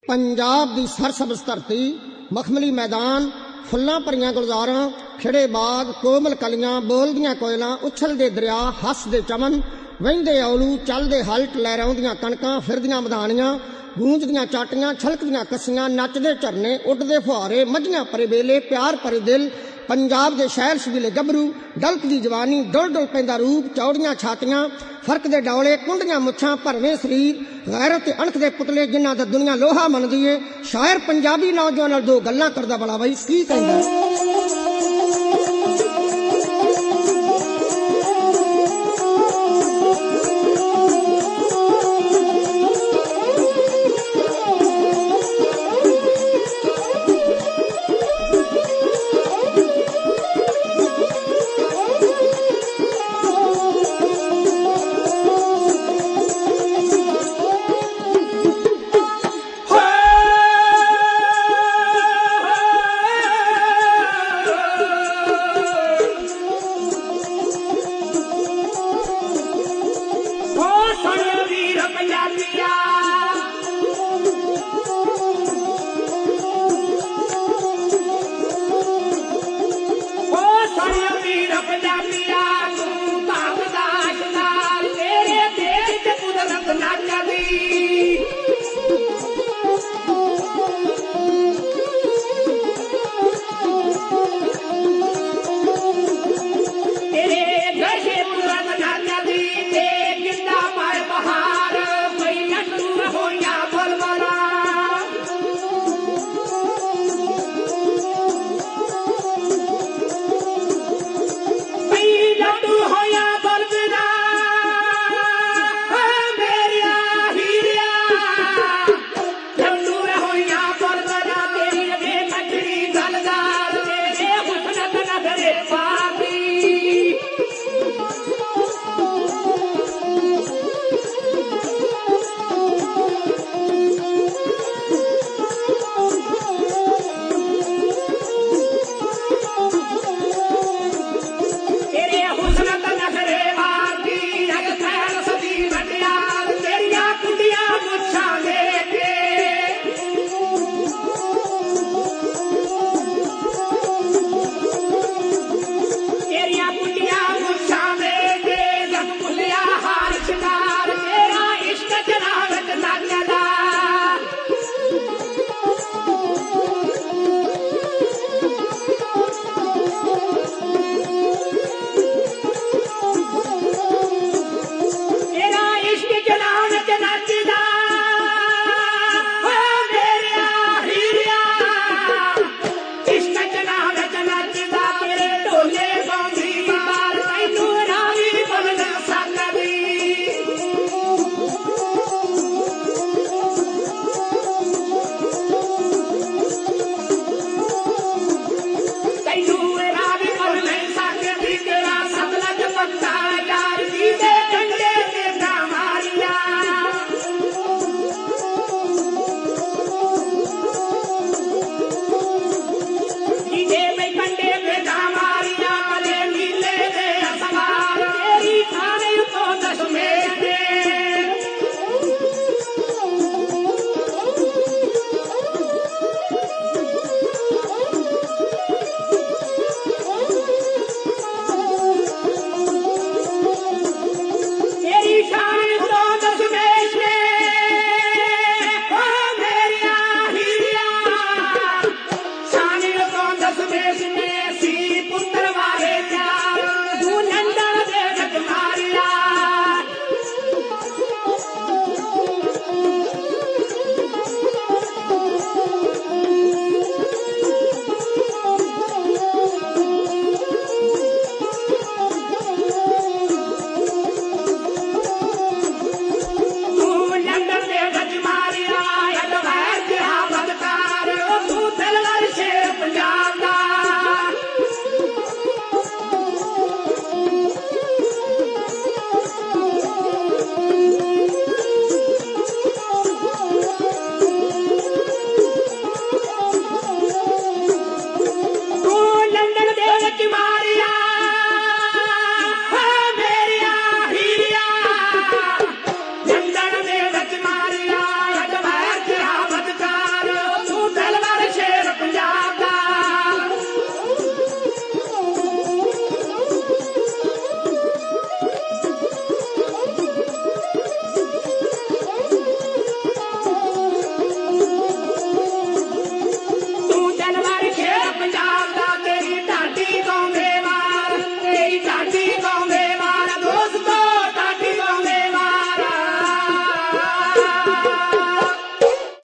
पंजाब दी सरसब्ज़ धरती, मखमली मैदान, फुल्लां भरियां गुलज़ारां, खिड़े बाग, कोमल कलियां, बोलदियां कोयलां, उछलदे दरिया, हसदे चमन, वहिंदे औलू, चलदे हल्ट, लहराउंदियां कणकां, फिरदियां मधाणियां, गूंजदियां चाटियां, छलकदियां कस्सियां, नचदे झरने, उड्डदे फुहारे, मझियां भरे बेले, प्यार भरे दिल, पंजाब दे शहर शबीले गभरू, डलकदी जवानी, डुल डुल पैंदा रूप, चौड़ियां छातियां, फरकदे डौले, कुंडियां मुच्छां, भरवें शरीर, गैरत ते अणख दे पुतले जिन्हां दा दुनिया लोहा मनदी है। शायर पंजाबी नौजवान नाल दो गल्लां करदा बड़ा बई की कहंदा